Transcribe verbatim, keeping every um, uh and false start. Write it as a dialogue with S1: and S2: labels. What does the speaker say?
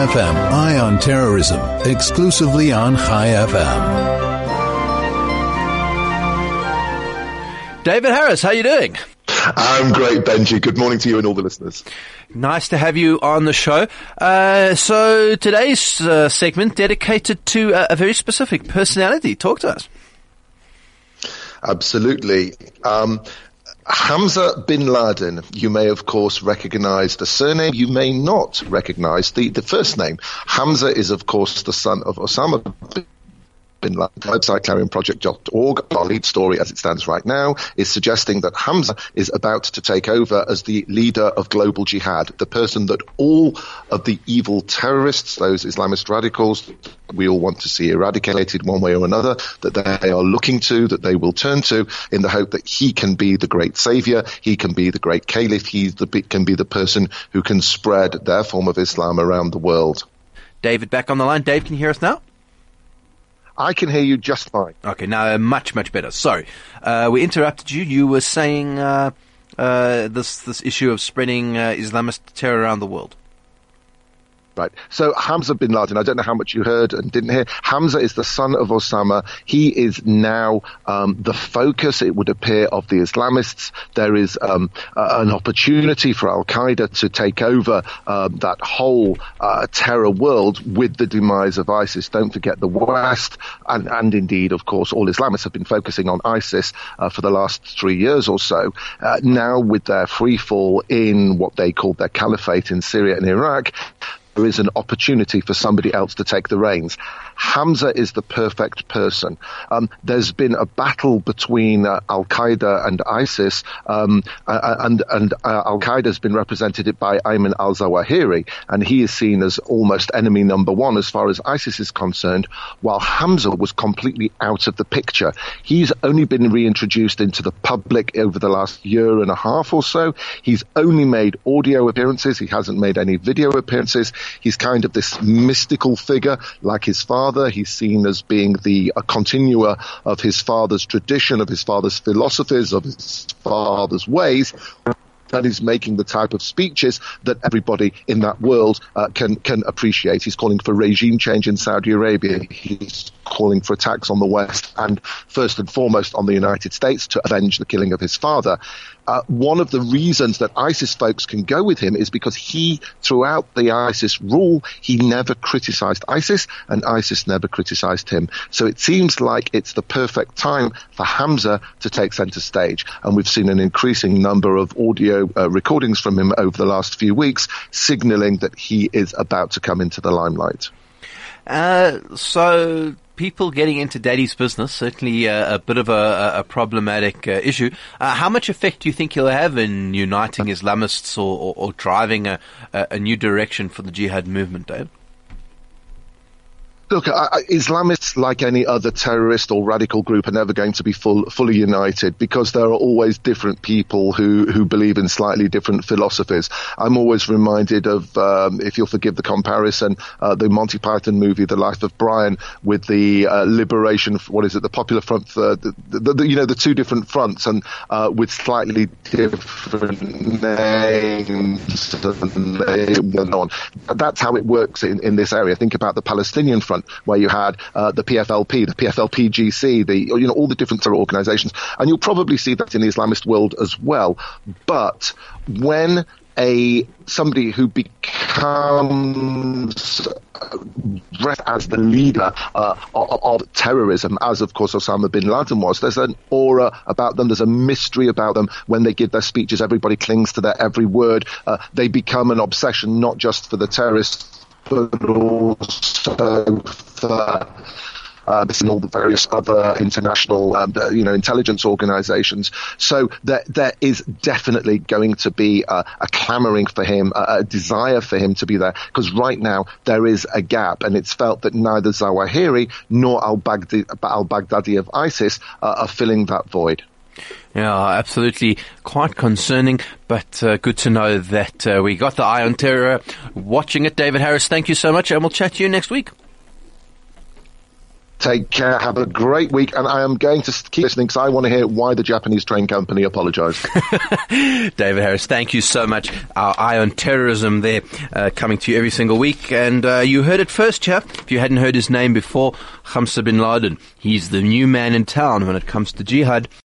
S1: F M, Eye on Terrorism, exclusively on Chai F M.
S2: David Harris, how are you doing?
S3: I'm great, Benji. Good morning to you and all the listeners.
S2: Nice to have you on the show. Uh, so today's uh, segment dedicated to a, a very specific personality. Talk to us.
S3: Absolutely. Um, Hamza bin Laden, you may of course recognize the surname, you may not recognize the, the first name. Hamza is of course the son of Osama bin Bin Laden. Website clarion project dot org, our lead story as it stands right now, is suggesting that Hamza is about to take over as the leader of global jihad, the person that all of the evil terrorists, those Islamist radicals we all want to see eradicated one way or another, that they are looking to, that they will turn to, in the hope that he can be the great savior, he can be the great caliph, he the, can be the person who can spread their form of Islam around the world.
S2: David, back on the line. Dave, can you hear us now?
S3: I can hear you just fine.
S2: Okay, now much, much better. Sorry. Uh, we interrupted you. You were saying uh, uh, this this issue of spreading uh, Islamist terror around the world.
S3: Right. So Hamza bin Laden, I don't know how much you heard and didn't hear. Hamza is the son of Osama. He is now um, the focus, it would appear, of the Islamists. There is um, uh, an opportunity for Al-Qaeda to take over um, that whole uh, terror world with the demise of ISIS. Don't forget the West, and, and indeed, of course, all Islamists have been focusing on ISIS uh, for the last three years or so. Uh, now, with their free fall in what they call their caliphate in Syria and Iraq, there is an opportunity for somebody else to take the reins. Hamza is the perfect person. Um, there's been a battle between uh, Al-Qaeda and ISIS, um, uh, and, and uh, Al-Qaeda has been represented by Ayman al-Zawahiri, and he is seen as almost enemy number one as far as ISIS is concerned, while Hamza was completely out of the picture. He's only been reintroduced into the public over the last year and a half or so. He's only made audio appearances. He hasn't made any video appearances. He's kind of this mystical figure like his father. He's seen as being the a continuer of his father's tradition, of his father's philosophies, of his father's ways. And he's making the type of speeches that everybody in that world uh, can can appreciate. He's calling for regime change in Saudi Arabia. He's calling for attacks on the West and first and foremost on the United States to avenge the killing of his father. Uh, one of the reasons that ISIS folks can go with him is because he, throughout the ISIS rule, he never criticized ISIS and ISIS never criticized him. So it seems like it's the perfect time for Hamza to take center stage. And we've seen an increasing number of audio uh, recordings from him over the last few weeks, signaling that he is about to come into the limelight.
S2: Uh, so people getting into daddy's business, certainly uh, a bit of a, a problematic uh, issue. Uh, how much effect do you think he'll have in uniting Islamists or, or, or driving a, a new direction for the jihad movement, Dave?
S3: Look, I, Islamists, like any other terrorist or radical group, are never going to be full, fully united because there are always different people who, who believe in slightly different philosophies. I'm always reminded of, um, if you'll forgive the comparison, uh, the Monty Python movie, The Life of Brian, with the uh, liberation, what is it, the Popular Front, uh, the, the, the, you know, the two different fronts, and uh, with slightly different names and so on. That's how it works in, in this area. Think about the Palestinian Front, where you had uh, the P F L P, the P F L P G C, the you know all the different terror organizations, and you'll probably see that in the Islamist world as well. But when a somebody who becomes as the leader uh, of, of terrorism, as of course Osama bin Laden was, there's an aura about them, there's a mystery about them. When they give their speeches, everybody clings to their every word. Uh, they become an obsession, not just for the terrorists, but also for uh, this and all the various other international, um, you know, intelligence organizations. So there, there is definitely going to be a, a clamoring for him, a, a desire for him to be there, because right now there is a gap, and it's felt that neither Zawahiri nor al-Baghdadi, al-Baghdadi of ISIS uh, are filling that void.
S2: Yeah, absolutely. Quite concerning, but uh, good to know that uh, we got the eye on terror watching it. David Harris, thank you so much, and we'll chat to you next week.
S3: Take care. Have a great week. And I am going to keep listening because I want to hear why the Japanese train company apologized.
S2: David Harris, thank you so much. Our Eye on Terrorism there, uh, coming to you every single week. And uh, you heard it first here. If you hadn't heard his name before, Hamza bin Laden. He's the new man in town when it comes to jihad.